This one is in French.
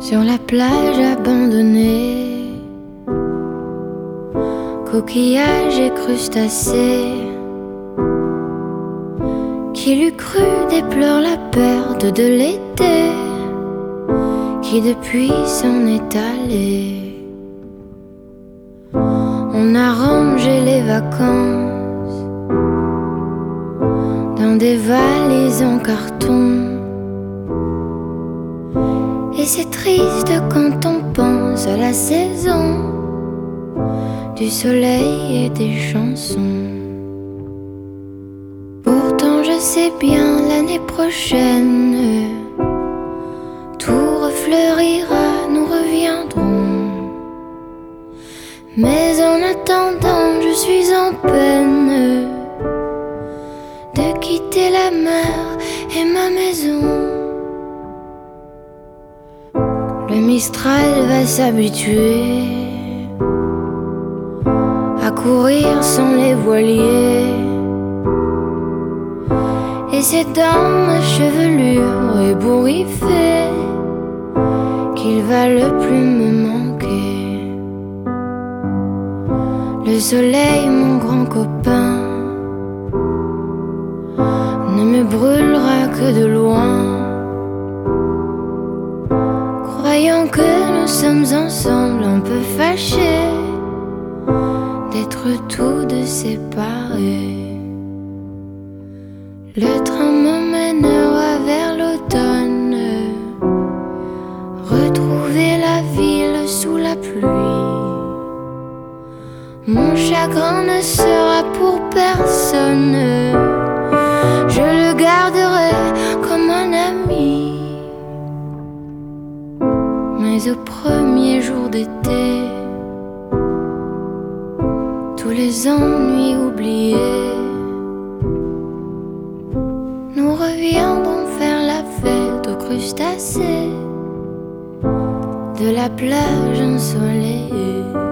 Sur la plage abandonnée, coquillages et crustacés. Qui l'eût cru déplore la perte de l'été qui depuis s'en est allé. On a rangé les vacances dans des valises en carton. Et c'est triste quand on pense à la saison du soleil et des chansons. Pourtant je sais bien l'année prochaine tout refleurira, nous reviendrons. Mais en attendant je suis en peine de quitter la mer et ma maison. Le Mistral va s'habituer à courir sans les voiliers. Et c'est dans ma chevelure ébouriffée qu'il va le plus me manquer. Le soleil, mon grand copain, ne me brûlera que de loin. Croyant que nous sommes ensemble, un peu fâchés d'être tous deux séparés. Le train me mènera vers l'automne, retrouver la ville sous la pluie. Mon chagrin ne sera pour personne, je le garderai comme un ami. Mais au premier jour d'été, tous les ennuis oubliés, nous reviendrons faire la fête aux crustacés de la plage ensoleillée.